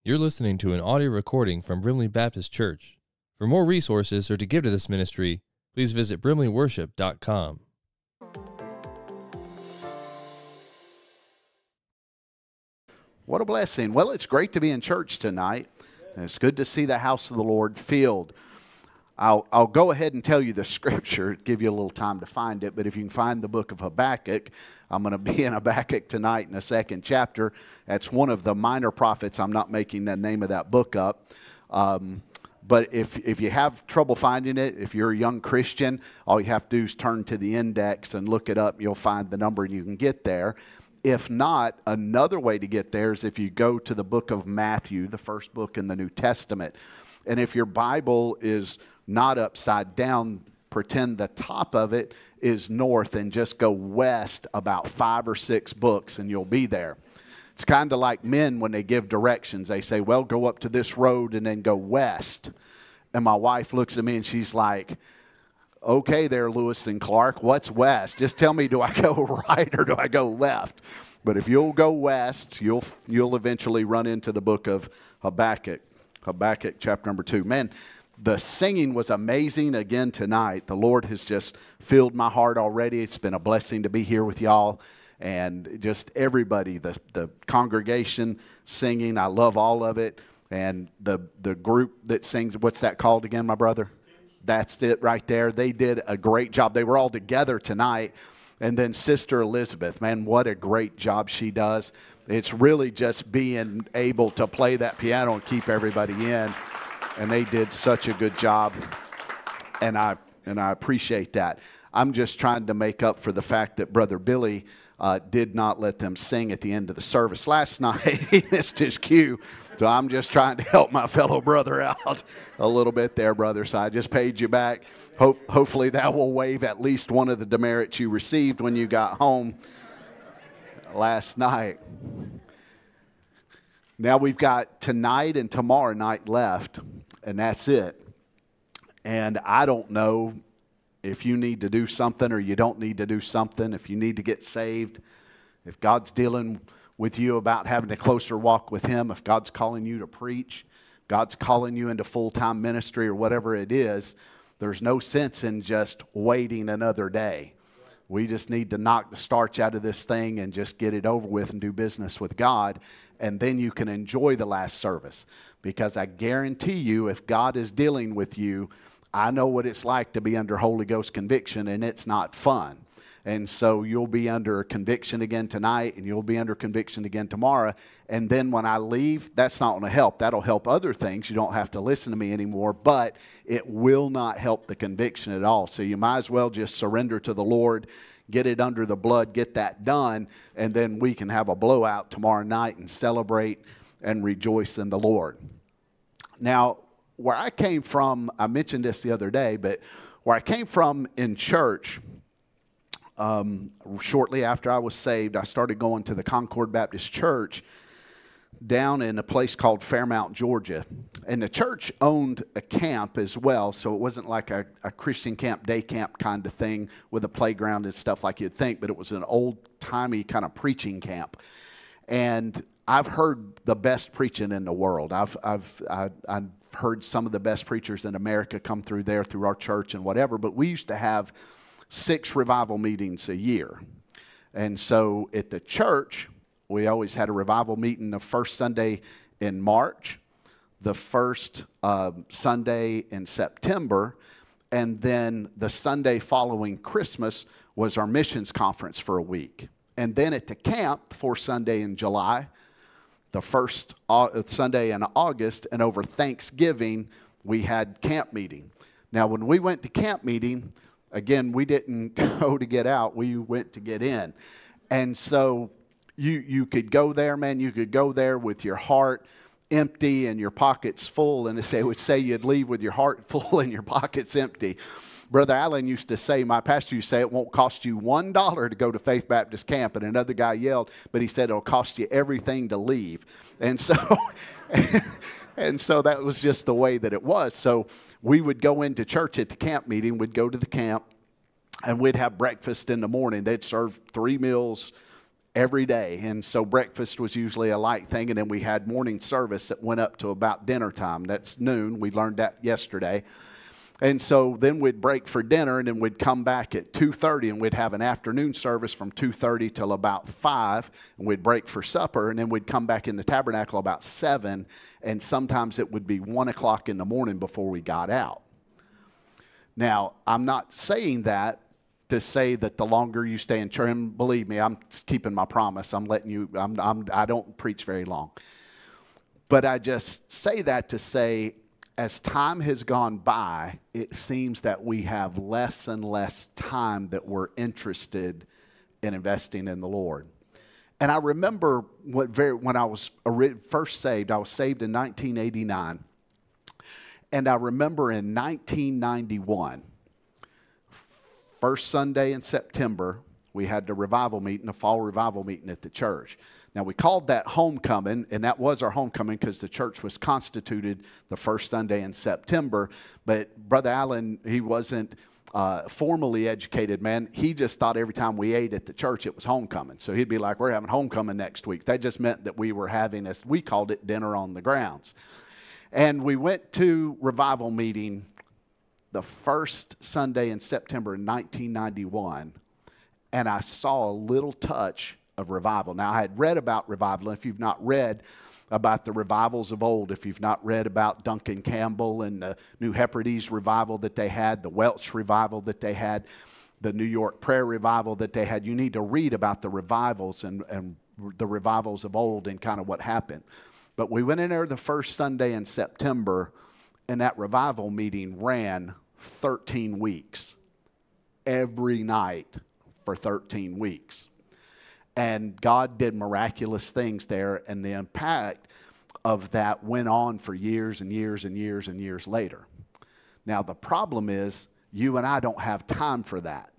You're listening to an audio recording from Brimley Baptist Church. For more resources or to give to this ministry, please visit brimleyworship.com. What a blessing. Well, it's great to be in church tonight. And it's good to see the house of the Lord filled. I'll go ahead and tell you the scripture, give you a little time to find it, but if you can find the book of Habakkuk, I'm going to be in Habakkuk tonight in the second chapter. That's one of the minor prophets. I'm not making the name of that book up. But if you have trouble finding it, if you're a young Christian, all you have to do is turn to the index and look it up. You'll find the number and you can get there. If not, another way to get there is if you go to the book of Matthew, the first book in the New Testament. And if your Bible is not upside down, pretend the top of it is north and just go west about 5 or 6 books and you'll be there. It's kind of like men when they give directions. They say, well, go up to this road and then go west. And my wife looks at me and she's like, okay there, Lewis and Clark, what's west? Just tell me, do I go right or do I go left? But if you'll go west, you'll eventually run into the book of Habakkuk chapter number 2. Man, the singing was amazing again tonight. The Lord has just filled my heart already. It's been a blessing to be here with y'all. And just everybody, the congregation singing, I love all of it. And the group that sings, what's that called again, my brother? That's it right there. They did a great job. They were all together tonight. And then Sister Elizabeth, man, what a great job she does. It's really just being able to play that piano and keep everybody in. And they did such a good job. And I appreciate that. I'm just trying to make up for the fact that Brother Billy did not let them sing at the end of the service last night. He missed his cue. So I'm just trying to help my fellow brother out a little bit there, brother. So I just paid you back. Hopefully that will waive at least one of the demerits you received when you got home last night. Now we've got tonight and tomorrow night left, and that's it. And I don't know if you need to do something or you don't need to do something, if you need to get saved, if God's dealing with you about having a closer walk with Him, if God's calling you to preach, God's calling you into full-time ministry or whatever it is, there's no sense in just waiting another day. We just need to knock the starch out of this thing and just get it over with and do business with God, and then you can enjoy the last service. Because I guarantee you, if God is dealing with you, I know what it's like to be under Holy Ghost conviction, and it's not fun. And so you'll be under conviction again tonight, and you'll be under conviction again tomorrow. And then when I leave, that's not going to help. That'll help other things. You don't have to listen to me anymore, but it will not help the conviction at all. So you might as well just surrender to the Lord, get it under the blood, get that done, and then we can have a blowout tomorrow night and celebrate and rejoice in the Lord. Now, where I came from, I mentioned this the other day, but where I came from in church, shortly after I was saved, I started going to the Concord Baptist Church down in a place called Fairmount, Georgia. And the church owned a camp as well, so it wasn't like a Christian camp, day camp kind of thing with a playground and stuff like you'd think, but it was an old-timey kind of preaching camp. And I've heard the best preaching in the world. I've heard some of the best preachers in America come through there, through our church and whatever, but we used to have 6 revival meetings a year. And so at the church, we always had a revival meeting the first Sunday in March, the first Sunday in September, and then the Sunday following Christmas was our missions conference for a week. And then at the camp, the fourth Sunday in July, the first Sunday in August, and over Thanksgiving, we had camp meeting. Now, when we went to camp meeting, again, we didn't go to get out. We went to get in. And so you could go there, man. You could go there with your heart empty and your pockets full. And they would say you'd leave with your heart full and your pockets empty. Brother Allen used to say, my pastor used to say, it won't cost you $1 to go to Faith Baptist Camp. And another guy yelled, but he said it'll cost you everything to leave. And so, and so that was just the way that it was. So we would go into church at the camp meeting. We'd go to the camp, and we'd have breakfast in the morning. They'd serve 3 meals every day. And so breakfast was usually a light thing, and then we had morning service that went up to about dinner time. That's noon. We learned that yesterday. And so then we'd break for dinner, and then we'd come back at 2:30, and we'd have an afternoon service from 2:30 till about 5, and we'd break for supper, and then we'd come back in the tabernacle about 7, and sometimes it would be 1 o'clock in the morning before we got out. Now, I'm not saying that to say that the longer you stay in church, and believe me, I'm keeping my promise. I'm letting you, I don't preach very long. But I just say that to say, as time has gone by, it seems that we have less and less time that we're interested in investing in the Lord. And I remember when I was first saved, I was saved in 1989. And I remember in 1991, first Sunday in September, we had the revival meeting, the fall revival meeting at the church. Now, we called that homecoming, and that was our homecoming because the church was constituted the first Sunday in September. But Brother Allen, he wasn't formally educated, man. He just thought every time we ate at the church, it was homecoming. So he'd be like, we're having homecoming next week. That just meant that we were having, as we called it, dinner on the grounds. And we went to revival meeting the first Sunday in September in 1991, and I saw a little touch of revival. Now, I had read about revival, and if you've not read about the revivals of old, if you've not read about Duncan Campbell and the New Hebrides revival that they had, the Welsh revival that they had, the New York prayer revival that they had, you need to read about the revivals and the revivals of old and kind of what happened. But we went in there the first Sunday in September, and that revival meeting ran 13 weeks, every night for 13 weeks. And God did miraculous things there, and the impact of that went on for years and years and years and years later. Now, the problem is you and I don't have time for that,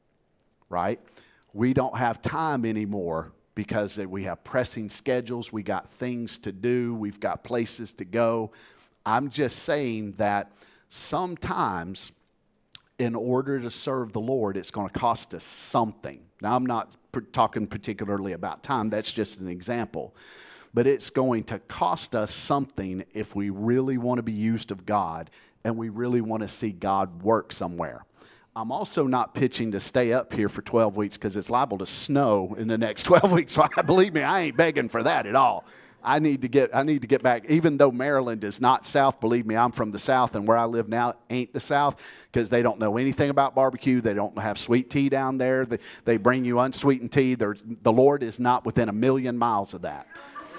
right? We don't have time anymore because we have pressing schedules, we got things to do, we've got places to go. I'm just saying that sometimes in order to serve the Lord, it's going to cost us something. Now, I'm not talking particularly about time. That's just an example. But it's going to cost us something if we really want to be used of God and we really want to see God work somewhere. I'm also not pitching to stay up here for 12 weeks because it's liable to snow in the next 12 weeks. So believe me, I ain't begging for that at all. I need to get back. Even though Maryland is not South, believe me, I'm from the South, and where I live now ain't the South because they don't know anything about barbecue. They don't have sweet tea down there. They bring you unsweetened tea. The Lord is not within 1,000,000 miles of that.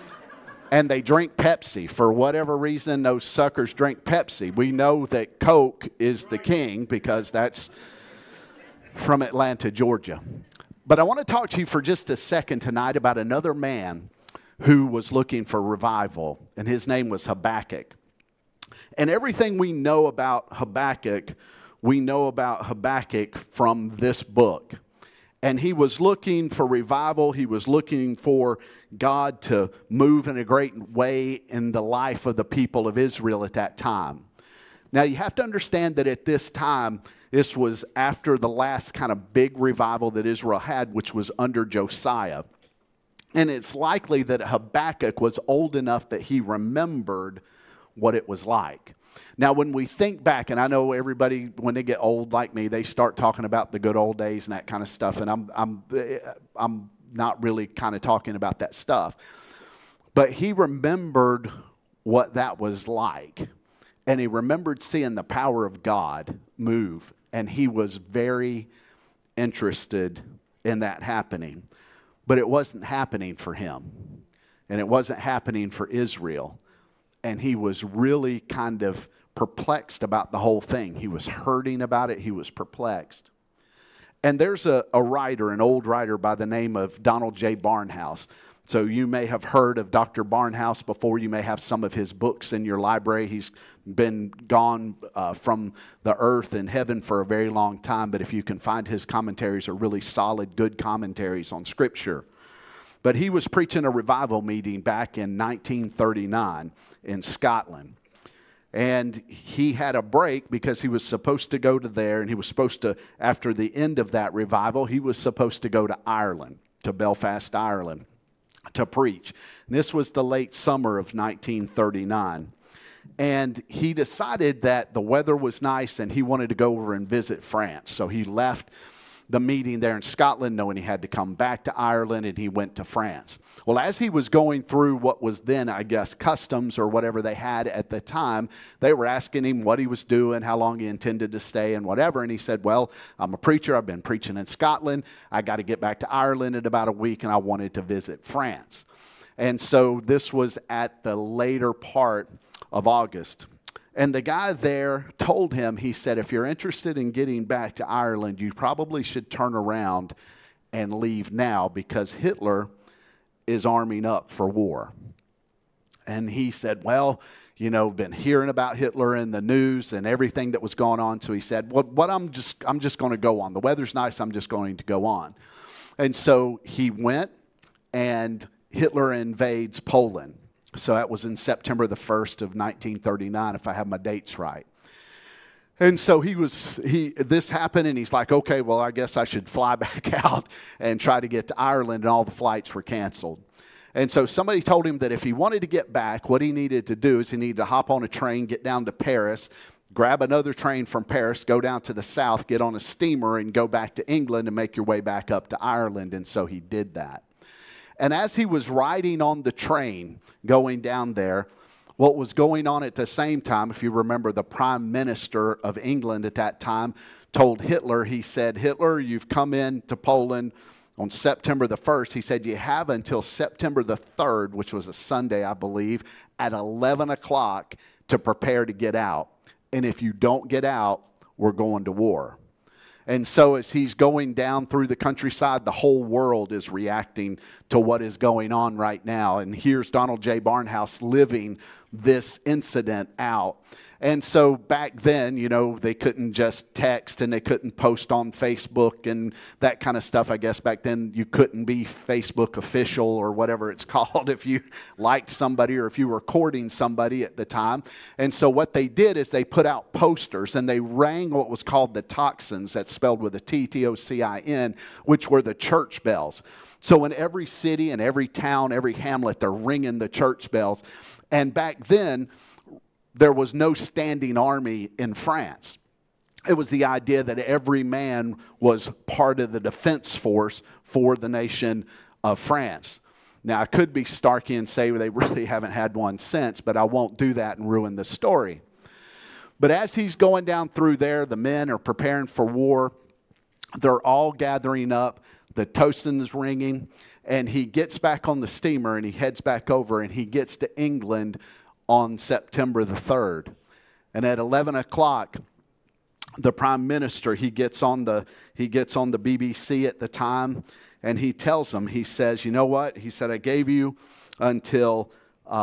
And they drink Pepsi. For whatever reason, those suckers drink Pepsi. We know that Coke is the king because that's from Atlanta, Georgia. But I want to talk to you for just a second tonight about another man who was looking for revival, and his name was Habakkuk. And everything we know about Habakkuk, we know about Habakkuk from this book. And he was looking for revival. He was looking for God to move in a great way in the life of the people of Israel at that time. Now, you have to understand that at this time, this was after the last kind of big revival that Israel had, which was under Josiah. And it's likely that Habakkuk was old enough that he remembered what it was like. Now, when we think back, and I know everybody, when they get old like me, they start talking about the good old days and that kind of stuff, and I'm not really kind of talking about that stuff. But he remembered what that was like, and he remembered seeing the power of God move, and he was very interested in that happening. But it wasn't happening for him, and it wasn't happening for Israel. And he was really kind of perplexed about the whole thing. He was hurting about it. He was perplexed. And there's a writer, an old writer by the name of Donald J. Barnhouse. So you may have heard of Dr. Barnhouse before. You may have some of his books in your library. He's been gone from the earth and heaven for a very long time. But if you can find his commentaries are really solid, good commentaries on Scripture. But he was preaching a revival meeting back in 1939 in Scotland. And he had a break because he was supposed to go to there. And he was supposed to, after the end of that revival, he was supposed to go to Ireland. to Belfast, Ireland, to preach. And this was the late summer of 1939. And he decided that the weather was nice and he wanted to go over and visit France. So he left the meeting there in Scotland knowing he had to come back to Ireland, and he went to France. Well, as he was going through what was then, I guess, customs or whatever they had at the time, they were asking him what he was doing, how long he intended to stay and whatever. And he said, well, I'm a preacher. I've been preaching in Scotland. I got to get back to Ireland in about a week, and I wanted to visit France. And so this was at the later part of August. And the guy there told him, he said, if you're interested in getting back to Ireland, you probably should turn around and leave now because Hitler is arming up for war. And he said, well, you know, been hearing about Hitler in the news and everything that was going on. So he said, well, I'm just going to go on. The weather's nice. I'm just going to go on. And so he went, and Hitler invades Poland. So that was in September the 1st of 1939, if I have my dates right. And so this happened, and he's like, okay, well, I guess I should fly back out and try to get to Ireland, and all the flights were canceled. And so somebody told him that if he wanted to get back, what he needed to do is he needed to hop on a train, get down to Paris, grab another train from Paris, go down to the south, get on a steamer, and go back to England and make your way back up to Ireland. And so he did that. And as he was riding on the train going down there, what was going on at the same time, if you remember, the Prime Minister of England at that time told Hitler, he said, Hitler, you've come into Poland on September the 1st. He said, you have until September the 3rd, which was a Sunday, I believe, at 11 o'clock to prepare to get out. And if you don't get out, we're going to war. And so as he's going down through the countryside, the whole world is reacting to what is going on right now. And here's Donald J. Barnhouse living this incident out. And so back then, you know, they couldn't just text and they couldn't post on Facebook and that kind of stuff. I guess back then you couldn't be Facebook official or whatever it's called if you liked somebody or if you were courting somebody at the time. And so what they did is they put out posters and they rang what was called the tocsins, that's spelled with a T, T-O-C-I-N, which were the church bells. So in every city and every town, every hamlet, they're ringing the church bells. And back then, there was no standing army in France. It was the idea that every man was part of the defense force for the nation of France. Now, I could be starky and say they really haven't had one since, but I won't do that and ruin the story. But as he's going down through there, the men are preparing for war. They're all gathering up. The tocsin is ringing. And he gets back on the steamer and he heads back over and he gets to England on September the 3rd. And at 11 o'clock, the Prime Minister, he gets on the BBC at the time, and he tells them, he says, you know what? He said, I gave you until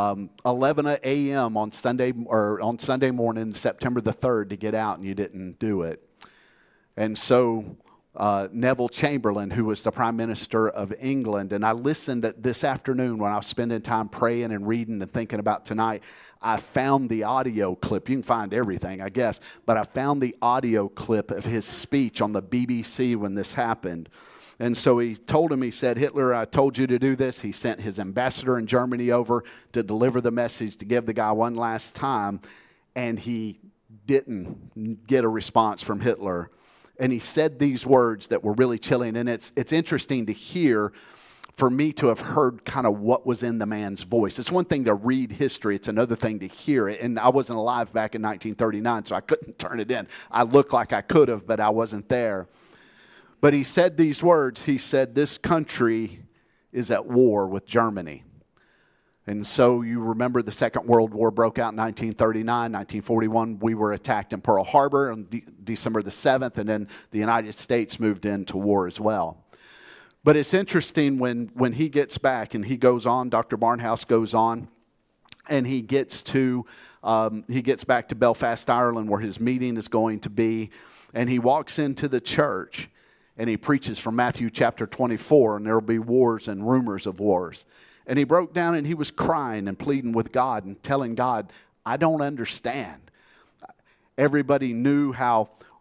11 a.m. on Sunday morning, September the 3rd, to get out, and you didn't do it. And so Neville Chamberlain, who was the Prime Minister of England, and I listened this afternoon when I was spending time praying and reading and thinking about tonight. I found the audio clip. You can find everything, I guess, but I found the audio clip of his speech on the BBC when this happened. And so he told him, he said, Hitler, I told you to do this. He sent his ambassador in Germany over to deliver the message, to give the guy one last time, and he didn't get a response from Hitler. And he said these words that were really chilling. And it's interesting to hear, for me to have heard kind of what was in the man's voice. It's one thing to read history. It's another thing to hear it. And I wasn't alive back in 1939, so I couldn't turn it in. I looked like I could have, but I wasn't there. But he said these words. He said, this country is at war with Germany. And so you remember the Second World War broke out in 1939, 1941. We were attacked in Pearl Harbor on December the 7th, and then the United States moved into war as well. But it's interesting when he gets back and he goes on, Dr. Barnhouse goes on, and he gets back to Belfast, Ireland, where his meeting is going to be, and he walks into the church and he preaches from Matthew chapter 24, and there will be wars and rumors of wars. And he broke down and he was crying and pleading with God and telling God, I don't understand. Everybody knew how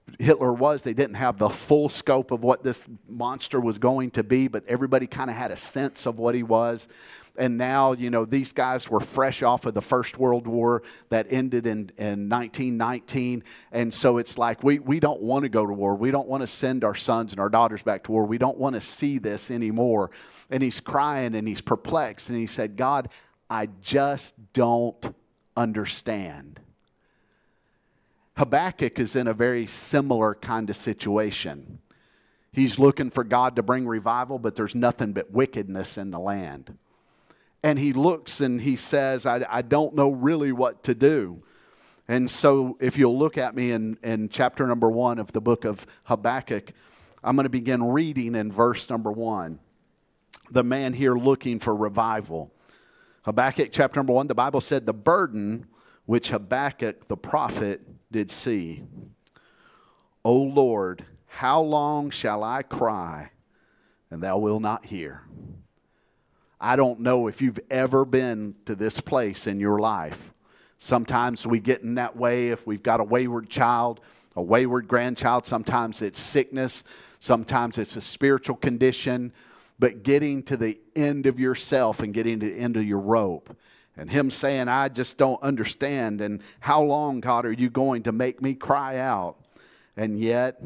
Hitler was. They didn't have the full scope of what this monster was going to be, but everybody kind of had a sense of what he was. And now, these guys were fresh off of the First World War that ended in 1919. And so it's like, we don't want to go to war. We don't want to send our sons and our daughters back to war. We don't want to see this anymore. And he's crying and he's perplexed. And he said, God, I just don't understand. Habakkuk is in a very similar kind of situation. He's looking for God to bring revival, but there's nothing but wickedness in the land. And he looks and he says, I don't know really what to do. And so if you'll look at me in chapter number 1 of the book of Habakkuk, I'm going to begin reading in verse number 1. The man here looking for revival. Habakkuk chapter number 1, the Bible said, the burden which Habakkuk the prophet did see. O Lord, how long shall I cry, and thou wilt not hear? I don't know if you've ever been to this place in your life. Sometimes we get in that way if we've got a wayward child, a wayward grandchild. Sometimes it's sickness. Sometimes it's a spiritual condition. But getting to the end of yourself and getting to the end of your rope. And him saying, I just don't understand. And how long, God, are you going to make me cry out? And yet,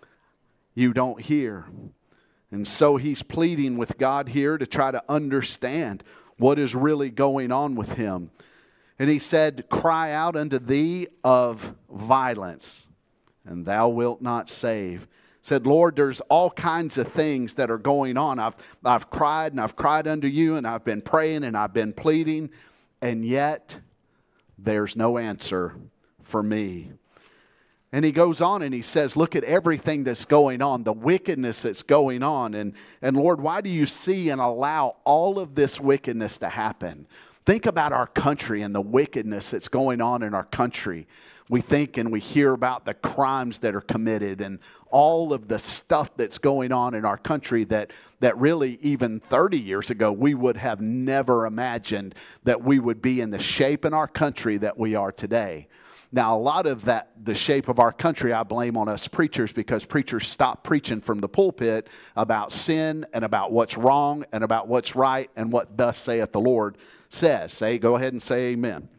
you don't hear. And so he's pleading with God here to try to understand what is really going on with him. And he said, cry out unto thee of violence, and thou wilt not save. Said, Lord, there's all kinds of things that are going on. I've cried and I've cried unto you, and I've been praying and I've been pleading, and yet there's no answer for me. And he goes on and he says, look at everything that's going on, the wickedness that's going on. And Lord, why do you see and allow all of this wickedness to happen? Think about our country and the wickedness that's going on in our country. We think and we hear about the crimes that are committed and all of the stuff that's going on in our country that really even 30 years ago we would have never imagined that we would be in the shape in our country that we are today. Now, a lot of that, the shape of our country, I blame on us preachers, because preachers stopped preaching from the pulpit about sin and about what's wrong and about what's right and what thus saith the Lord says. Go ahead and say amen.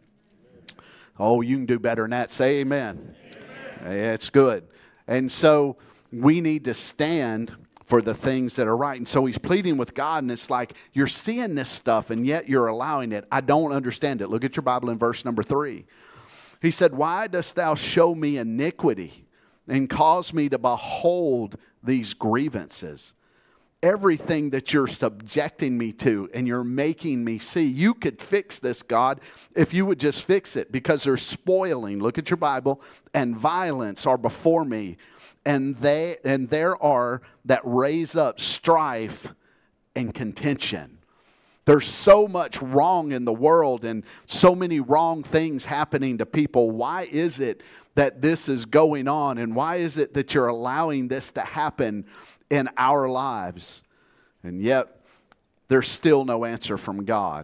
Oh, you can do better than that. Say amen. Amen. It's good. And so we need to stand for the things that are right. And so he's pleading with God, and it's like, you're seeing this stuff and yet you're allowing it. I don't understand it. Look at your Bible in verse number 3. He said, why dost thou show me iniquity and cause me to behold these grievances? Everything that you're subjecting me to and you're making me see, you could fix this, God, if you would just fix it, because there's spoiling. Look at your Bible. And violence are before me, and there are that raise up strife and contention. There's so much wrong in the world and so many wrong things happening to people. Why is it that this is going on? And why is it that you're allowing this to happen in our lives? And yet, there's still no answer from God.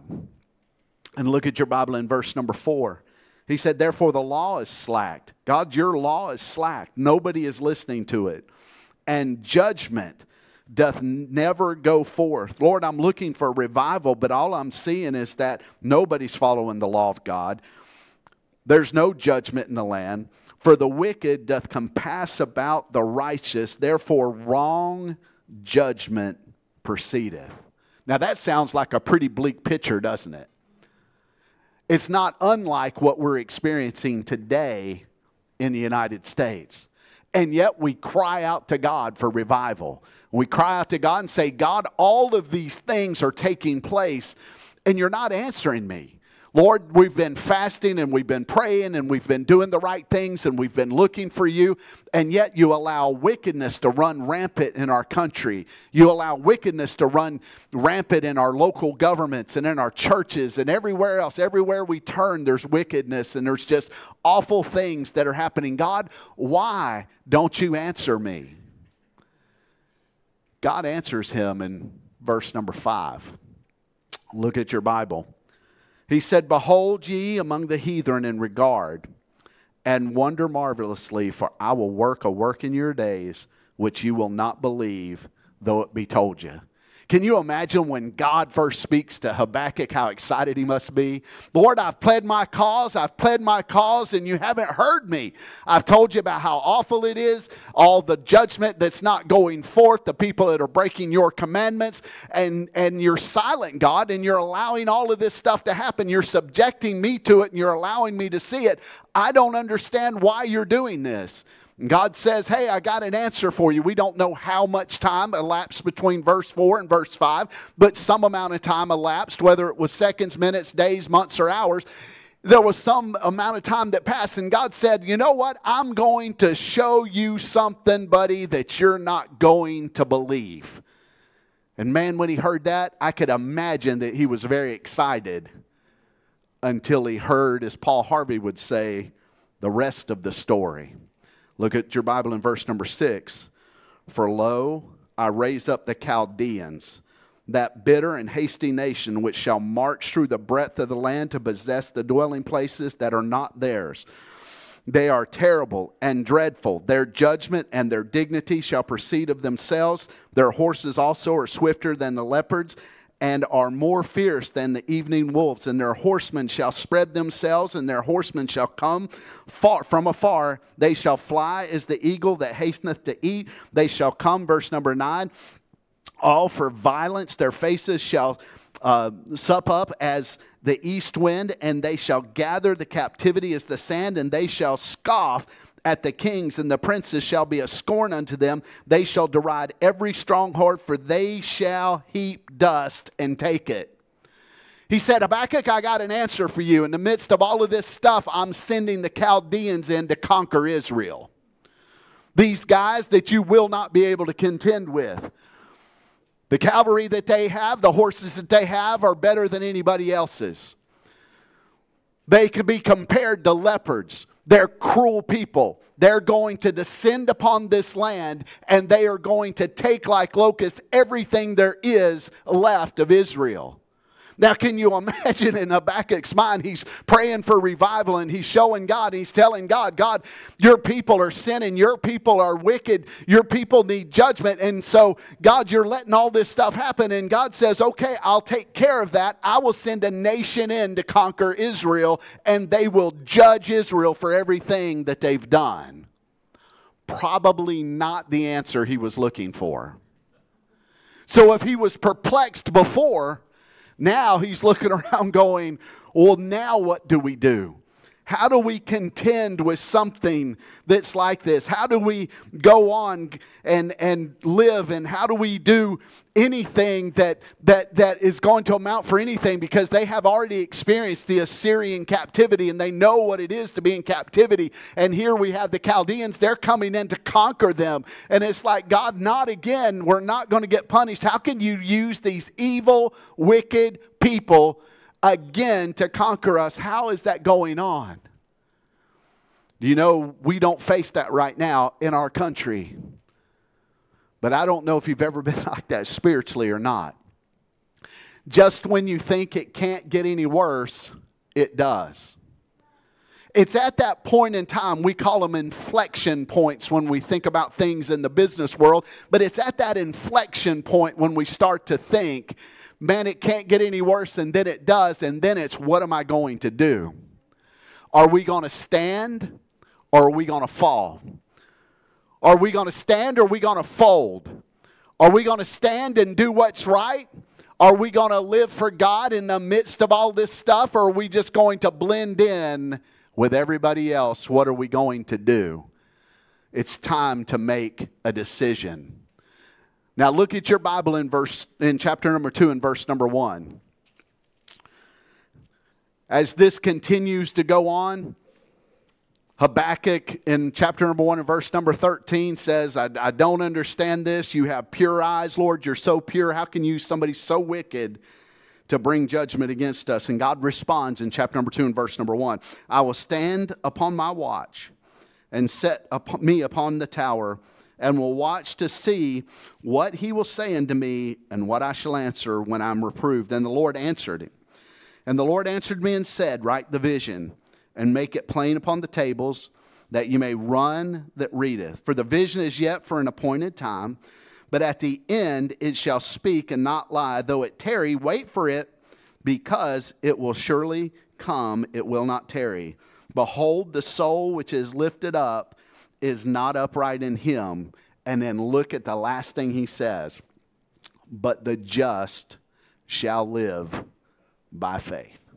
And look at your Bible in verse number 4. He said, therefore the law is slacked. God, your law is slacked. Nobody is listening to it. And judgment doth never go forth. Lord, I'm looking for revival, but all I'm seeing is that nobody's following the law of God. There's no judgment in the land. For the wicked doth compass about the righteous, therefore wrong judgment proceedeth. Now that sounds like a pretty bleak picture, doesn't it? It's not unlike what we're experiencing today in the United States. And yet we cry out to God for revival. We cry out to God and say, God, all of these things are taking place and you're not answering me. Lord, we've been fasting and we've been praying and we've been doing the right things and we've been looking for you, and yet you allow wickedness to run rampant in our country. You allow wickedness to run rampant in our local governments and in our churches and everywhere else. Everywhere we turn, there's wickedness and there's just awful things that are happening. God, why don't you answer me? God answers him in verse number 5. Look at your Bible. He said, behold ye among the heathen in regard, and wonder marvelously, for I will work a work in your days which you will not believe, though it be told you. Can you imagine when God first speaks to Habakkuk, how excited he must be? Lord, I've pled my cause, and you haven't heard me. I've told you about how awful it is, all the judgment that's not going forth, the people that are breaking your commandments, and you're silent, God, and you're allowing all of this stuff to happen. You're subjecting me to it, and you're allowing me to see it. I don't understand why you're doing this. God says, hey, I got an answer for you. We don't know how much time elapsed between verse 4 and verse 5, but some amount of time elapsed, whether it was seconds, minutes, days, months, or hours. There was some amount of time that passed, and God said, you know what? I'm going to show you something, buddy, that you're not going to believe. And man, when he heard that, I could imagine that he was very excited until he heard, as Paul Harvey would say, the rest of the story. Look at your Bible in verse number 6. For lo, I raise up the Chaldeans, that bitter and hasty nation which shall march through the breadth of the land to possess the dwelling places that are not theirs. They are terrible and dreadful. Their judgment and their dignity shall proceed of themselves. Their horses also are swifter than the leopards, and are more fierce than the evening wolves. And their horsemen shall spread themselves, and their horsemen shall come far from afar. They shall fly as the eagle that hasteneth to eat. They shall come, verse number 9, all for violence. Their faces shall sup up as the east wind, and they shall gather the captivity as the sand, and they shall scoff at the kings, and the princes shall be a scorn unto them. They shall deride every stronghold, for they shall heap dust and take it. He said, Habakkuk, I got an answer for you. In the midst of all of this stuff, I'm sending the Chaldeans in to conquer Israel. These guys that you will not be able to contend with. The cavalry that they have, the horses that they have, are better than anybody else's. They can be compared to leopards. They're cruel people. They're going to descend upon this land, and they are going to take like locusts everything there is left of Israel. Now, can you imagine in Habakkuk's mind, he's praying for revival, and he's showing God, and he's telling God, God, your people are sinning, your people are wicked, your people need judgment, and so, God, you're letting all this stuff happen, and God says, okay, I'll take care of that. I will send a nation in to conquer Israel, and they will judge Israel for everything that they've done. Probably not the answer he was looking for. So if he was perplexed before, now he's looking around going, well, now what do we do? How do we contend with something that's like this? How do we go on and live? And how do we do anything that is going to amount for anything? Because they have already experienced the Assyrian captivity, and they know what it is to be in captivity. And here we have the Chaldeans. They're coming in to conquer them. And it's like, God, not again. We're not going to get punished. How can you use these evil, wicked people again to conquer us? How is that going on? You know, we don't face that right now in our country. But I don't know if you've ever been like that spiritually or not. Just when you think it can't get any worse, it does. It's at that point in time, we call them inflection points when we think about things in the business world. But it's at that inflection point when we start to think, man, it can't get any worse, and then it does, and then it's, what am I going to do? Are we going to stand, or are we going to fall? Are we going to stand, or are we going to fold? Are we going to stand and do what's right? Are we going to live for God in the midst of all this stuff, or are we just going to blend in with everybody else? What are we going to do? It's time to make a decision. Now look at your Bible in chapter number 2 and verse number 1. As this continues to go on, Habakkuk in chapter number 1 and verse number 13 says, I don't understand this. You have pure eyes, Lord. You're so pure. How can you use somebody so wicked to bring judgment against us? And God responds in chapter number 2 and verse number 1. I will stand upon my watch and set me upon the tower, and will watch to see what he will say unto me, and what I shall answer when I'm reproved. And the Lord answered him. And the Lord answered me and said, write the vision, and make it plain upon the tables, that you may run that readeth. For the vision is yet for an appointed time, but at the end it shall speak and not lie. Though it tarry, wait for it, because it will surely come, it will not tarry. Behold, the soul which is lifted up is not upright in him. And then look at the last thing he says. But the just shall live by faith.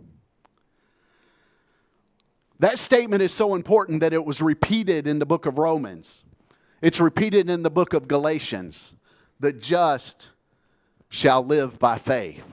That statement is so important that it was repeated in the book of Romans. It's repeated in the book of Galatians. The just shall live by faith.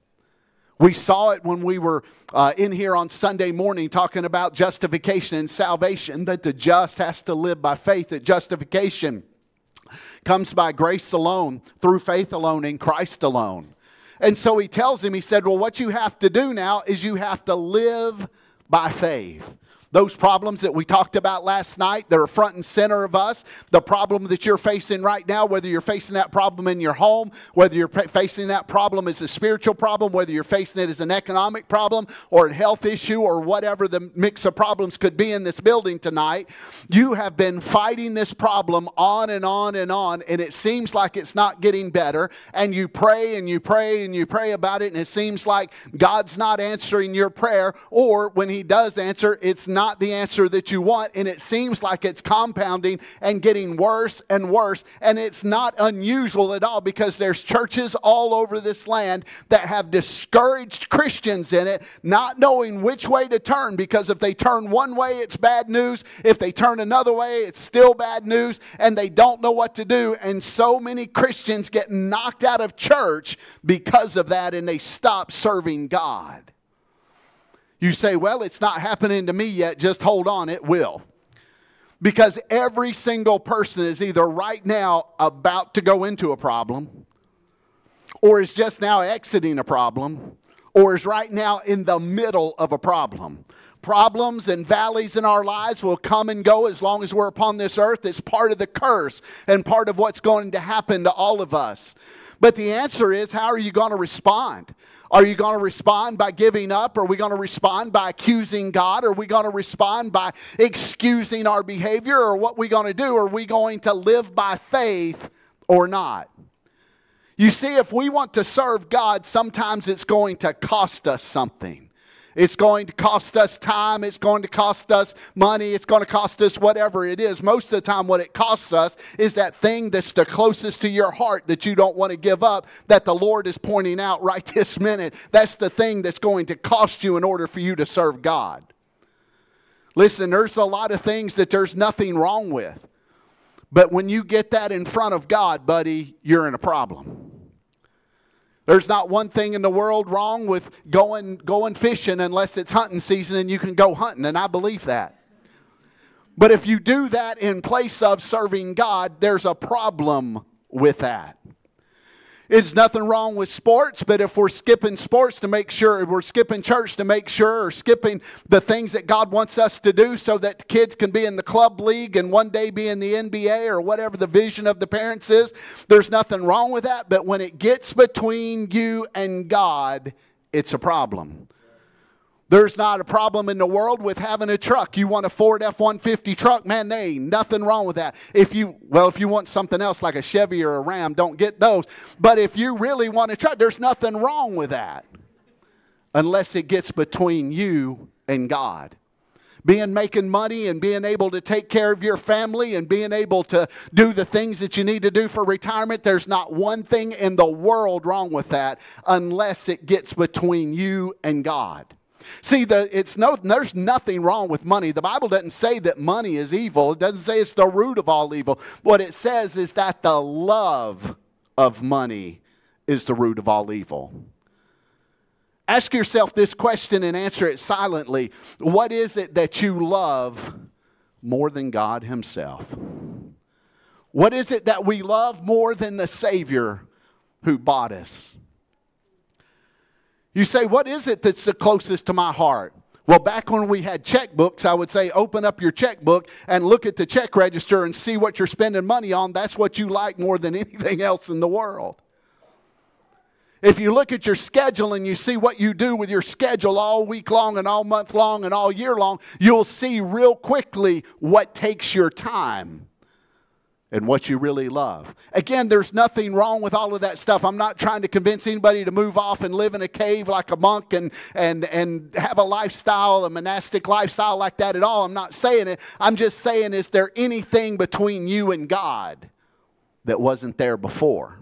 We saw it when we were in here on Sunday morning talking about justification and salvation, that the just has to live by faith, that justification comes by grace alone, through faith alone, in Christ alone. And so he tells him, he said, well, what you have to do now is you have to live by faith. Those problems that we talked about last night, they're front and center of us. The problem that you're facing right now, whether you're facing that problem in your home, whether you're facing that problem as a spiritual problem, whether you're facing it as an economic problem or a health issue or whatever the mix of problems could be in this building tonight, you have been fighting this problem on and on and on, and it seems like it's not getting better. And you pray and you pray and you pray about it, and it seems like God's not answering your prayer, or when he does answer, it's not the answer that you want, and it seems like it's compounding and getting worse and worse. And it's not unusual at all, because there's churches all over this land that have discouraged Christians in it, not knowing which way to turn, because if they turn one way, it's bad news. If they turn another way, it's still bad news, and they don't know what to do. And so many Christians get knocked out of church because of that, and they stop serving God. You say, well, it's not happening to me yet. Just hold on, it will. Because every single person is either right now about to go into a problem, or is just now exiting a problem, or is right now in the middle of a problem. Problems and valleys in our lives will come and go as long as we're upon this earth. It's part of the curse and part of what's going to happen to all of us. But the answer is, how are you going to respond? Are you going to respond by giving up? Are we going to respond by accusing God? Are we going to respond by excusing our behavior? Or what are we going to do? Are we going to live by faith or not? You see, if we want to serve God, sometimes it's going to cost us something. It's going to cost us time. It's going to cost us money. It's going to cost us whatever it is. Most of the time what it costs us is that thing that's the closest to your heart that you don't want to give up, that the Lord is pointing out right this minute. That's the thing that's going to cost you in order for you to serve God. Listen, there's a lot of things that there's nothing wrong with. But when you get that in front of God, buddy, you're in a problem. There's not one thing in the world wrong with going fishing unless it's hunting season and you can go hunting, and I believe that. But if you do that in place of serving God, there's a problem with that. It's nothing wrong with sports, but if we're skipping sports to make sure, we're skipping church to make sure, or skipping the things that God wants us to do so that kids can be in the club league and one day be in the NBA or whatever the vision of the parents is, there's nothing wrong with that. But when it gets between you and God, it's a problem. There's not a problem in the world with having a truck. You want a Ford F-150 truck, man, there ain't nothing wrong with that. If you want something else like a Chevy or a Ram, don't get those. But if you really want a truck, there's nothing wrong with that. Unless it gets between you and God. Making money and being able to take care of your family and being able to do the things that you need to do for retirement, there's not one thing in the world wrong with that unless it gets between you and God. See, there's nothing wrong with money. The Bible doesn't say that money is evil. It doesn't say it's the root of all evil. What it says is that the love of money is the root of all evil. Ask yourself this question and answer it silently. What is it that you love more than God Himself? What is it that we love more than the Savior who bought us? You say, what is it that's the closest to my heart? Well, back when we had checkbooks, I would say open up your checkbook and look at the check register and see what you're spending money on. That's what you like more than anything else in the world. If you look at your schedule and you see what you do with your schedule all week long and all month long and all year long, you'll see real quickly what takes your time and what you really love. Again, there's nothing wrong with all of that stuff. I'm not trying to convince anybody to move off and live in a cave like a monk and have a lifestyle, a monastic lifestyle like that at all. I'm not saying it. I'm just saying, is there anything between you and God that wasn't there before?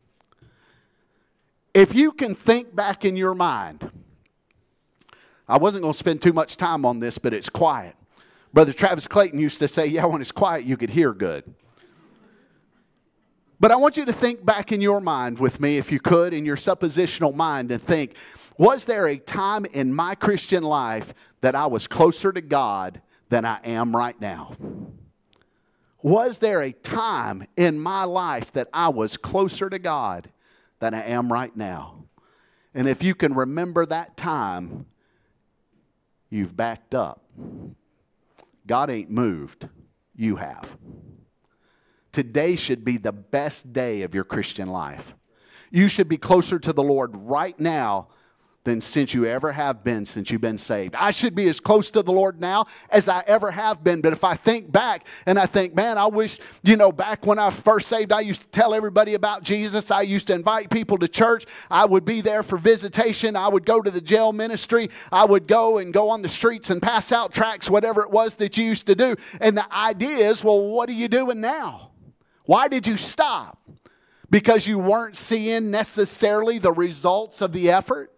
If you can think back in your mind, I wasn't going to spend too much time on this, but it's quiet. Brother Travis Clayton used to say, yeah, when it's quiet, you could hear good. But I want you to think back in your mind with me, if you could, in your suppositional mind, and think, was there a time in my Christian life that I was closer to God than I am right now? Was there a time in my life that I was closer to God than I am right now? And if you can remember that time, you've backed up. God ain't moved. You have. Today should be the best day of your Christian life. You should be closer to the Lord right now than since you ever have been since you've been saved. I should be as close to the Lord now as I ever have been. But if I think back and I think, man, I wish, back when I was first saved, I used to tell everybody about Jesus. I used to invite people to church. I would be there for visitation. I would go to the jail ministry. I would go on the streets and pass out tracts, whatever it was that you used to do. And the idea is, well, what are you doing now? Why did you stop? Because you weren't seeing necessarily the results of the effort?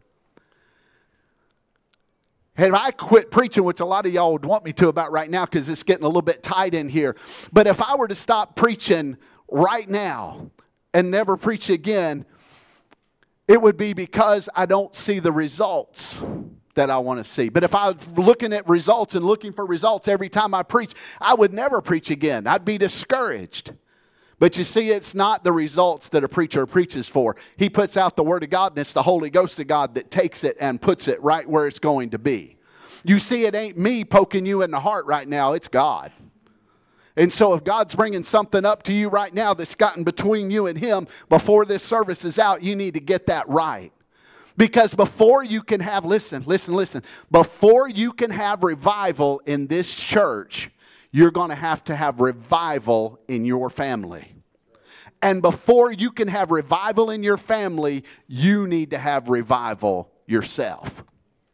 And I quit preaching, which a lot of y'all would want me to about right now because it's getting a little bit tight in here. But if I were to stop preaching right now and never preach again, it would be because I don't see the results that I want to see. But if I was looking at results and looking for results every time I preach, I would never preach again. I'd be discouraged. But you see, it's not the results that a preacher preaches for. He puts out the Word of God, and it's the Holy Ghost of God that takes it and puts it right where it's going to be. You see, it ain't me poking you in the heart right now. It's God. And so if God's bringing something up to you right now that's gotten between you and Him before this service is out, you need to get that right. Because before you can have, listen, before you can have revival in this church, you're going to have revival in your family. And before you can have revival in your family, you need to have revival yourself.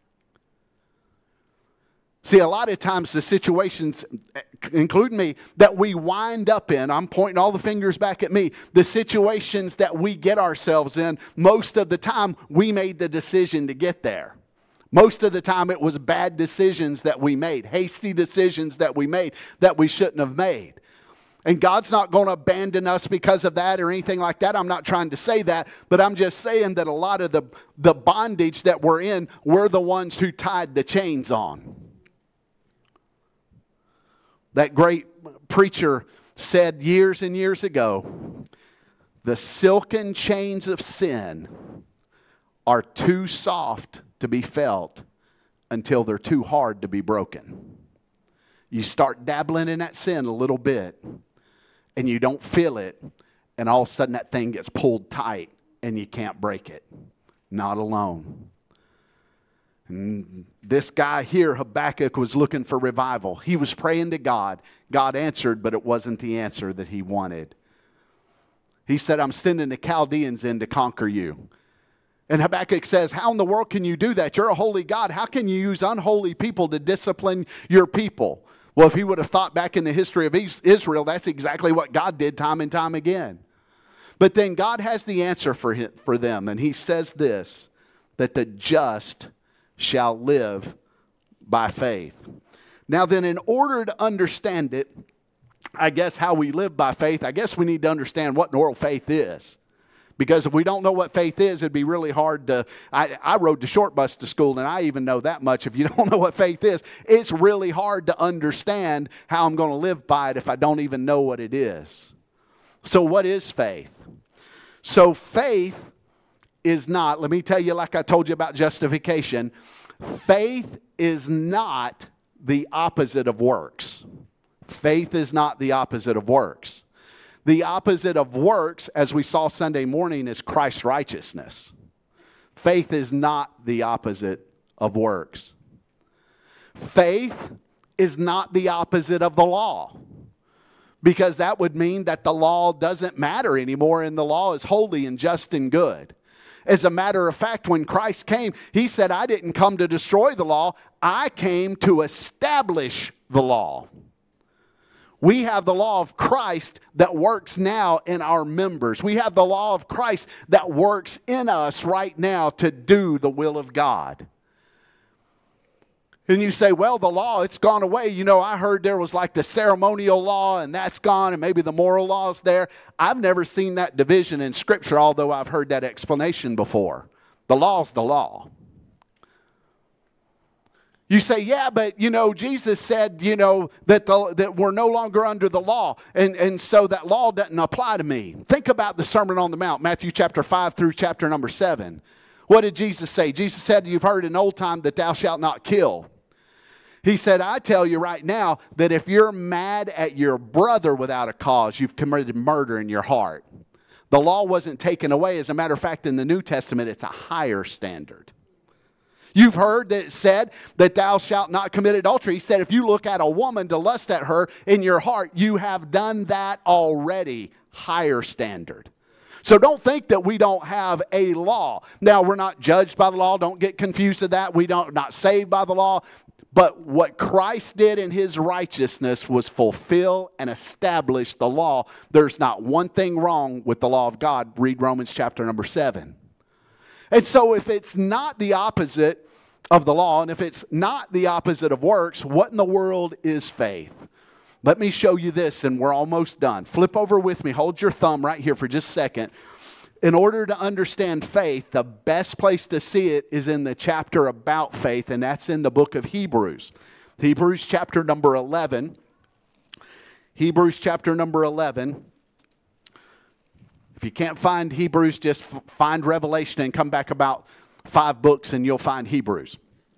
See, a lot of times the situations, including me, that we wind up in, I'm pointing all the fingers back at me, the situations that we get ourselves in, most of the time we made the decision to get there. Most of the time it was bad decisions that we made, hasty decisions that we made that we shouldn't have made. And God's not going to abandon us because of that or anything like that. I'm not trying to say that, but I'm just saying that a lot of the bondage that we're in, we're the ones who tied the chains on. That great preacher said years and years ago, the silken chains of sin are too soft to be felt until they're too hard to be broken. You start dabbling in that sin a little bit and you don't feel it, and all of a sudden that thing gets pulled tight and you can't break it. Not alone. And this guy here, Habakkuk, was looking for revival. He was praying to God. God answered, but it wasn't the answer that he wanted. He said, I'm sending the Chaldeans in to conquer you. And Habakkuk says, how in the world can you do that? You're a holy God. How can you use unholy people to discipline your people? Well, if he would have thought back in the history of Israel, that's exactly what God did time and time again. But then God has the answer for them. And he says this, that the just shall live by faith. Now then, in order to understand it, I guess how we live by faith, I guess we need to understand what in the world faith is. Because if we don't know what faith is, it'd be really hard to... I rode the short bus to school, and I even know that much. If you don't know what faith is, it's really hard to understand how I'm going to live by it if I don't even know what it is. So what is faith? So faith is not... Let me tell you, like I told you about justification. Faith is not the opposite of works. Faith is not the opposite of works. The opposite of works, as we saw Sunday morning, is Christ's righteousness. faith is not the opposite of works. Faith is not the opposite of the law, because that would mean that the law doesn't matter anymore and the law is holy and just and good. As a matter of fact, when Christ came, he said, I didn't come to destroy the law. I came to establish the law. We have the law of Christ that works now in our members. We have the law of Christ that works in us right now to do the will of God. And you say, well, the law, it's gone away. You know, I heard there was like the ceremonial law and that's gone and maybe the moral law's there. I've never seen that division in Scripture, although I've heard that explanation before. The law's the law. You say, yeah, but, you know, Jesus said, you know, that we're no longer under the law. And so that law doesn't apply to me. Think about the Sermon on the Mount, Matthew chapter 5 through chapter number 7. What did Jesus say? Jesus said, you've heard in old time that thou shalt not kill. He said, I tell you right now that if you're mad at your brother without a cause, you've committed murder in your heart. The law wasn't taken away. As a matter of fact, in the New Testament, it's a higher standard. You've heard that it said that thou shalt not commit adultery. He said, if you look at a woman to lust at her in your heart, you have done that already. Higher standard. So don't think that we don't have a law. Now, we're not judged by the law. Don't get confused with that. Not saved by the law. But what Christ did in his righteousness was fulfill and establish the law. There's not one thing wrong with the law of God. Read Romans chapter number 7. And so if it's not the opposite of the law, and if it's not the opposite of works, what in the world is faith? Let me show you this, and we're almost done. Flip over with me. Hold your thumb right here for just a second. In order to understand faith, the best place to see it is in the chapter about faith, and that's in the book of Hebrews. Hebrews chapter number 11. Hebrews chapter number 11. If you can't find Hebrews, just find Revelation and come back about 5 books and you'll find Hebrews.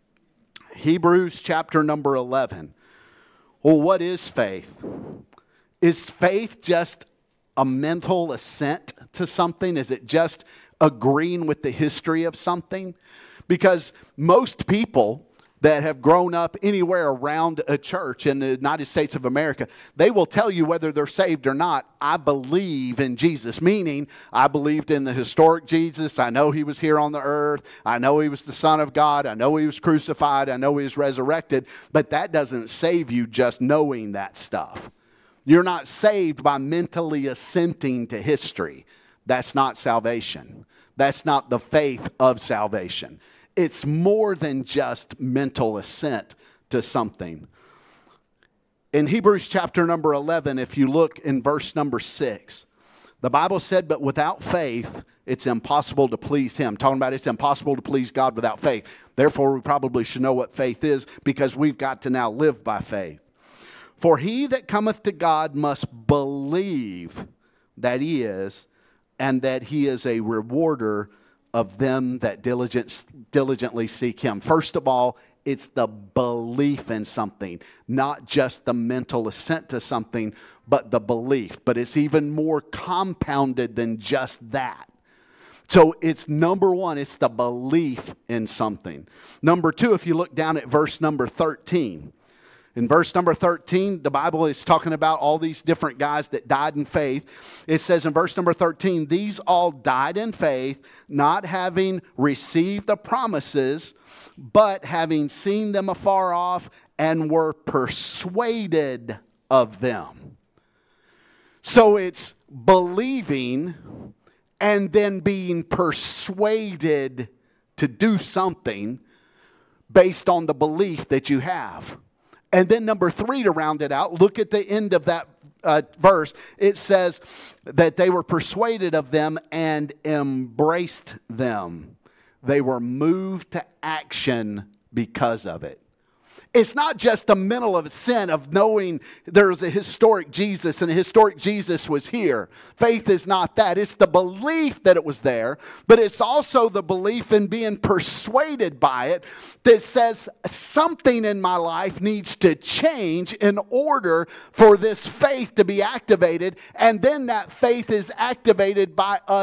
Hebrews chapter number 11. Well, what is faith? Is faith just a mental assent to something? Is it just agreeing with the history of something? Because most people that have grown up anywhere around a church in the United States of America, they will tell you whether they're saved or not, I believe in Jesus, meaning I believed in the historic Jesus. I know he was here on the earth. I know he was the Son of God. I know he was crucified. I know he was resurrected. But that doesn't save you just knowing that stuff. You're not saved by mentally assenting to history. That's not salvation. That's not the faith of salvation. It's more than just mental assent to something. In Hebrews chapter number 11, if you look in verse number 6, the Bible said, but without faith, it's impossible to please him. Talking about it's impossible to please God without faith. Therefore, we probably should know what faith is, because we've got to now live by faith. For he that cometh to God must believe that he is, and that he is a rewarder of them that diligently seek him. First of all, it's the belief in something, not just the mental assent to something, but the belief. But it's even more compounded than just that. So it's number one, it's the belief in something. Number two, if you look down at verse number 13. In verse number 13, the Bible is talking about all these different guys that died in faith. It says in verse number 13, these all died in faith, not having received the promises, but having seen them afar off and were persuaded of them. So it's believing and then being persuaded to do something based on the belief that you have. And then number 3, to round it out, look at the end of that verse. It says that they were persuaded of them and embraced them. They were moved to action because of it. It's not just the mental assent of knowing there's a historic Jesus and a historic Jesus was here. Faith is not that. It's the belief that it was there, but it's also the belief in being persuaded by it that says something in my life needs to change in order for this faith to be activated, and then that faith is activated by us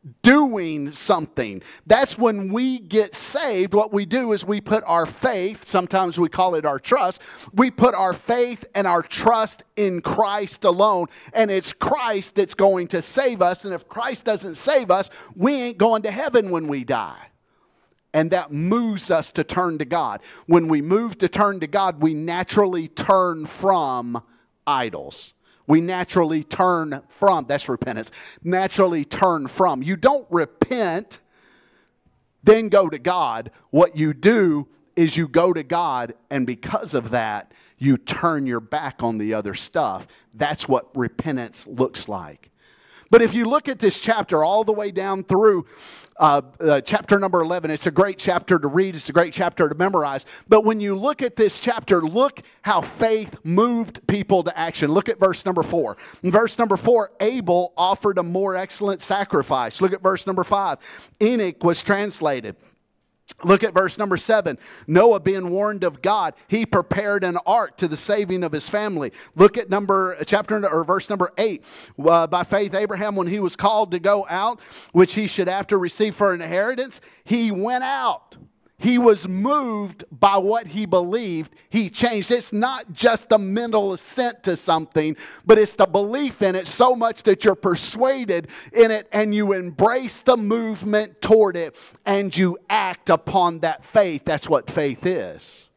doing something. That's when we get saved. What we do is we put our faith, sometimes we call it our trust, we put our faith and our trust in Christ alone. And it's Christ that's going to save us. And if Christ doesn't save us, we ain't going to heaven when we die. And that moves us to turn to God. When we move to turn to God, we naturally turn from idols. We naturally turn from, that's repentance, naturally turn from. You don't repent, then go to God. What you do is you go to God, and because of that, you turn your back on the other stuff. That's what repentance looks like. But if you look at this chapter all the way down through chapter number 11, it's a great chapter to read. It's a great chapter to memorize. But when you look at this chapter, look how faith moved people to action. Look at verse number 4. In verse number 4, Abel offered a more excellent sacrifice. Look at verse number 5. Enoch was translated. Look at verse number 7. Noah, being warned of God, he prepared an ark to the saving of his family. Look at verse number 8. By faith, Abraham, when he was called to go out, which he should after receive for an inheritance, he went out. He was moved by what he believed. He changed. It's not just the mental assent to something, but it's the belief in it so much that you're persuaded in it and you embrace the movement toward it and you act upon that faith. That's what faith is.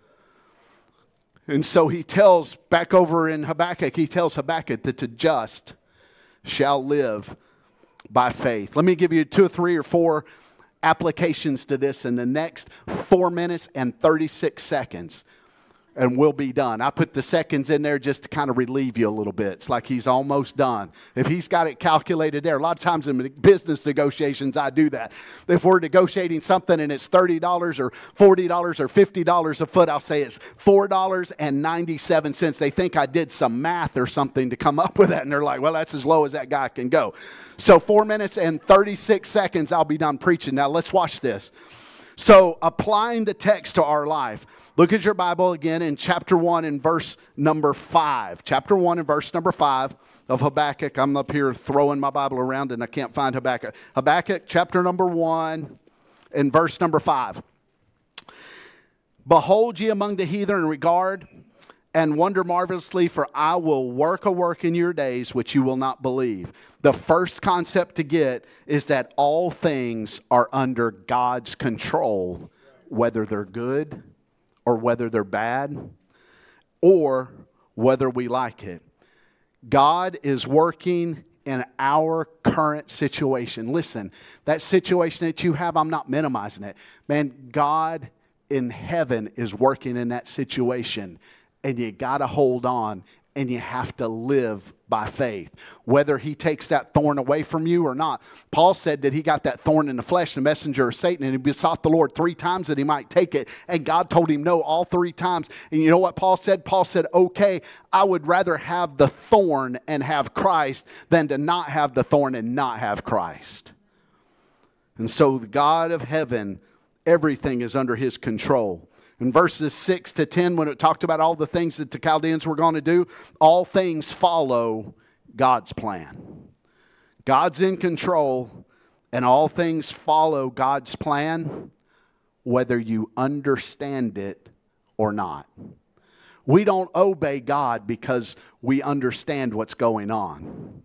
And so he tells, back over in Habakkuk, he tells Habakkuk that the just shall live by faith. Let me give you 2 or 3 or 4 applications to this in the next 4 minutes and 36 seconds. And we'll be done. I put the seconds in there just to kind of relieve you a little bit. It's like he's almost done. If he's got it calculated there, a lot of times in business negotiations, I do that. If we're negotiating something and it's $30 or $40 or $50 a foot, I'll say it's $4.97. They think I did some math or something to come up with that. And they're like, well, that's as low as that guy can go. So 4 minutes and 36 seconds, I'll be done preaching. Now let's watch this. So applying the text to our life. Look at your Bible again in chapter 1 and verse number 5. Chapter 1 and verse number 5 of Habakkuk. I'm up here throwing my Bible around and I can't find Habakkuk. Habakkuk chapter number 1 and verse number 5. Behold ye among the heathen in regard and wonder marvelously, for I will work a work in your days which you will not believe. The first concept to get is that all things are under God's control, whether they're good or whether they're bad, or whether we like it. God is working in our current situation. Listen, that situation that you have, I'm not minimizing it. Man, God in heaven is working in that situation, and you got to hold on, and you have to live by faith, whether he takes that thorn away from you or not. Paul said that he got that thorn in the flesh, the messenger of Satan, and he besought the Lord 3 times that he might take it, and God told him no all 3 times. And you know what Paul said? Paul said, okay, I would rather have the thorn and have Christ than to not have the thorn and not have Christ. And so the God of heaven, everything is under his control. In verses 6 to 10, when it talked about all the things that the Chaldeans were going to do, all things follow God's plan. God's in control, and all things follow God's plan, whether you understand it or not. We don't obey God because we understand what's going on.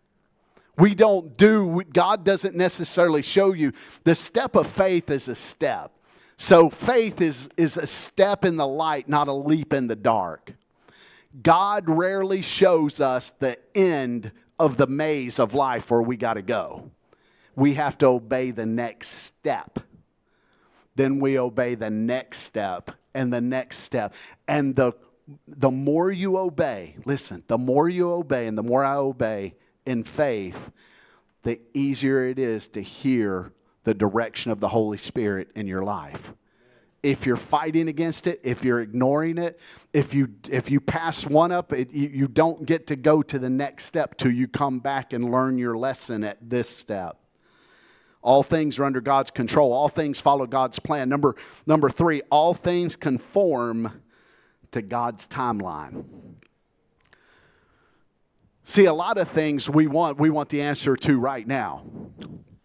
God doesn't necessarily show you. The step of faith is a step. So faith is a step in the light, not a leap in the dark. God rarely shows us the end of the maze of life where we got to go. We have to obey the next step. Then we obey the next step and the next step. And the more you obey, listen, the more you obey and the more I obey in faith, the easier it is to hear the direction of the Holy Spirit in your life. If you're fighting against it, if you're ignoring it, if you pass one up, you don't get to go to the next step till you come back and learn your lesson at this step. All things are under God's control. All things follow God's plan. Number 3, all things conform to God's timeline. See, a lot of things we want the answer to right now.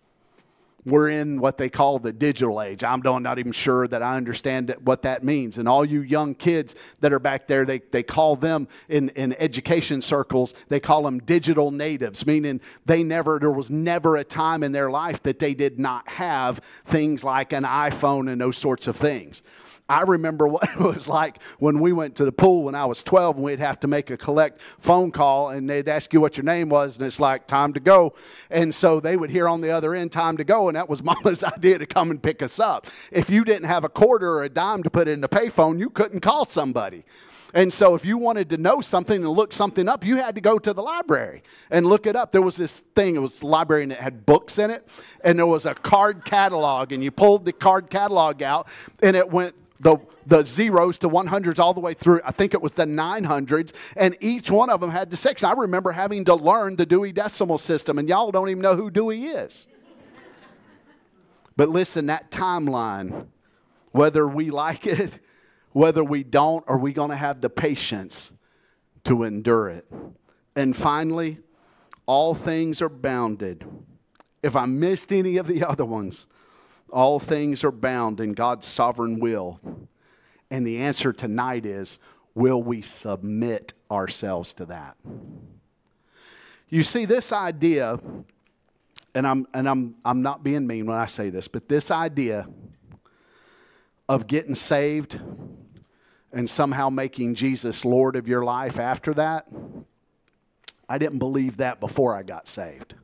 We're in what they call the digital age. I'm not even sure that I understand what that means. And all you young kids that are back there, they call them in education circles, they call them digital natives, meaning there was never a time in their life that they did not have things like an iPhone and those sorts of things. I remember what it was like when we went to the pool when I was 12 and we'd have to make a collect phone call and they'd ask you what your name was and it's like, time to go. And so they would hear on the other end, time to go, and that was Mama's idea to come and pick us up. If you didn't have a quarter or a dime to put in the payphone, you couldn't call somebody. And so if you wanted to know something and look something up, you had to go to the library and look it up. There was this thing, it was a library and it had books in it, and there was a card catalog, and you pulled the card catalog out and it went the zeros to 100s all the way through, I think it was the 900s, and each one of them had the section. I remember having to learn the Dewey Decimal System, and y'all don't even know who Dewey is. But listen, that timeline, whether we like it, whether we don't, are we going to have the patience to endure it? And finally, all things are bounded. If I missed any of the other ones, all things are bound in God's sovereign will. And the answer tonight is, will we submit ourselves to that? You see, this idea, and I'm not being mean when I say this, but this idea of getting saved and somehow making Jesus Lord of your life after that, I didn't believe that before I got saved.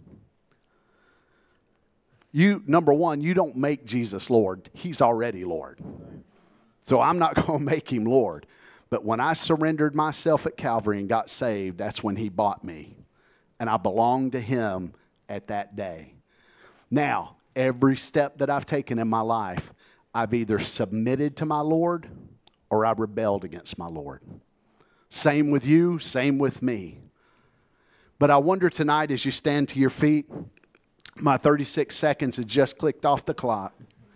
Number one, you don't make Jesus Lord. He's already Lord. So I'm not going to make him Lord. But when I surrendered myself at Calvary and got saved, that's when he bought me. And I belonged to him at that day. Now, every step that I've taken in my life, I've either submitted to my Lord or I rebelled against my Lord. Same with you, same with me. But I wonder tonight as you stand to your feet, my 36 seconds has just clicked off the clock.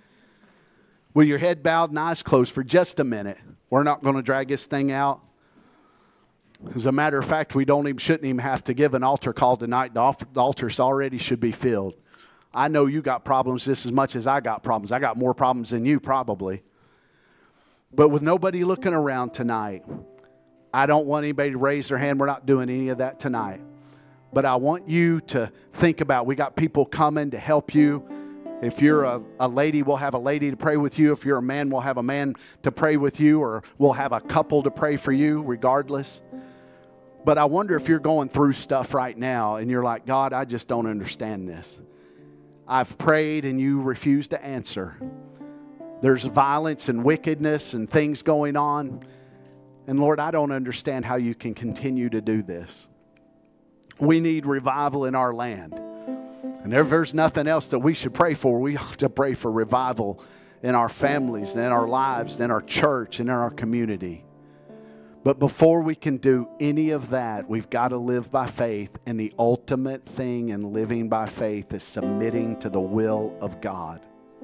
With your head bowed and eyes closed for just a minute. We're not going to drag this thing out. As a matter of fact, we shouldn't even have to give an altar call tonight. The altars already should be filled. I know you got problems just as much as I got problems. I got more problems than you probably. But with nobody looking around tonight, I don't want anybody to raise their hand. We're not doing any of that tonight. But I want you to think about, we got people coming to help you. If you're a lady, we'll have a lady to pray with you. If you're a man, we'll have a man to pray with you, or we'll have a couple to pray for you, regardless. But I wonder if you're going through stuff right now and you're like, God, I just don't understand this. I've prayed and you refuse to answer. There's violence and wickedness and things going on. And Lord, I don't understand how you can continue to do this. We need revival in our land. And if there's nothing else that we should pray for, we ought to pray for revival in our families and in our lives and in our church and in our community. But before we can do any of that, we've got to live by faith. And the ultimate thing in living by faith is submitting to the will of God.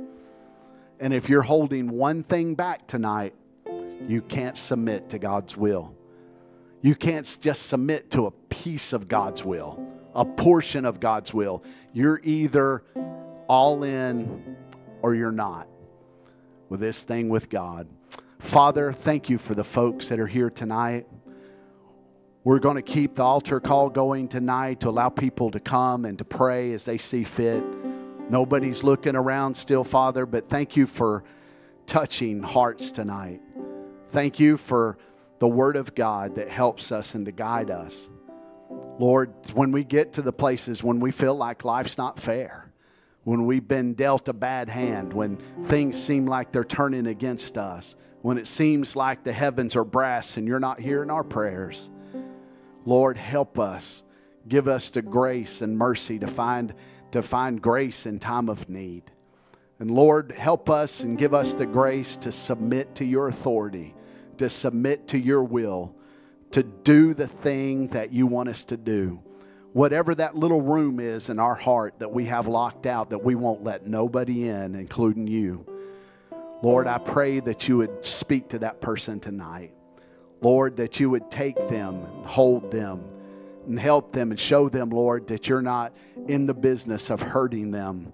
And if you're holding one thing back tonight, you can't submit to God's will. You can't just submit to a piece of God's will, a portion of God's will. You're either all in or you're not with this thing with God. Father, thank you for the folks that are here tonight. We're going to keep the altar call going tonight to allow people to come and to pray as they see fit. Nobody's looking around still, Father, but thank you for touching hearts tonight. Thank you for the Word of God that helps us and to guide us. Lord, when we get to the places when we feel like life's not fair, when we've been dealt a bad hand, when things seem like they're turning against us, when it seems like the heavens are brass and you're not hearing our prayers, Lord, help us. Give us the grace and mercy to find grace in time of need. And Lord, help us and give us the grace to submit to your authority, to submit to your will, to do the thing that you want us to do. Whatever that little room is in our heart that we have locked out, that we won't let nobody in, including you. Lord, I pray that you would speak to that person tonight. Lord, that you would take them and hold them and help them and show them, Lord, that you're not in the business of hurting them,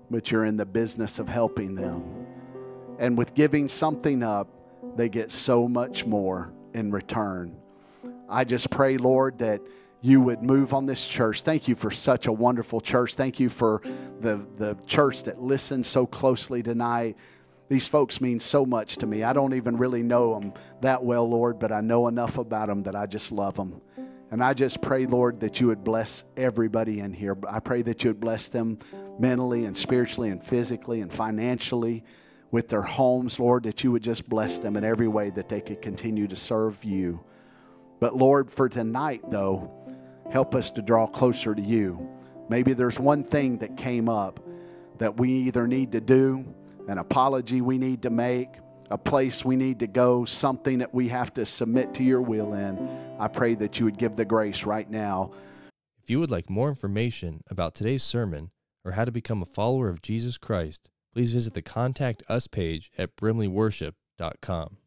but you're in the business of helping them. And with giving something up, they get so much more in return. I just pray, Lord, that you would move on this church. Thank you for such a wonderful church. Thank you for the church that listened so closely tonight. These folks mean so much to me. I don't even really know them that well, Lord, but I know enough about them that I just love them. And I just pray, Lord, that you would bless everybody in here. I pray that you would bless them mentally and spiritually and physically and financially with their homes, Lord, that you would just bless them in every way that they could continue to serve you. But Lord, for tonight, though, help us to draw closer to you. Maybe there's one thing that came up that we either need to do, an apology we need to make, a place we need to go, something that we have to submit to your will in. I pray that you would give the grace right now. If you would like more information about today's sermon or how to become a follower of Jesus Christ, please visit the Contact Us page at brimleyworship.com.